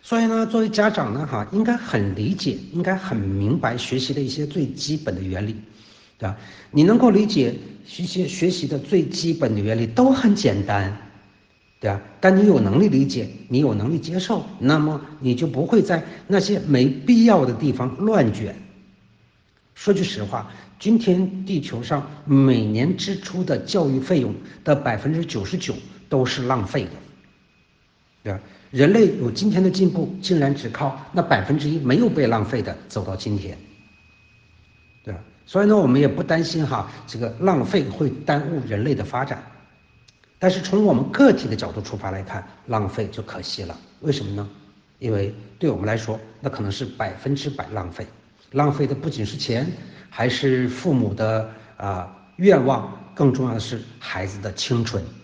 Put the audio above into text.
所以呢，作为家长呢，应该很理解，应该很明白学习的一些最基本的原理，对吧？你能够理解学习的最基本的原理都很简单，对吧？但你有能力理解，你有能力接受，那么你就不会在那些没必要的地方乱卷。说句实话，今天地球上每年支出的教育费用的99%都是浪费的，对吧？人类有今天的进步，竟然只靠那1%没有被浪费的走到今天，对吧？所以呢，我们也不担心这个浪费会耽误人类的发展。但是从我们个体的角度出发来看，浪费就可惜了。为什么呢？因为对我们来说，那可能是100%浪费，浪费的不仅是钱，还是父母的愿望，更重要的是孩子的青春。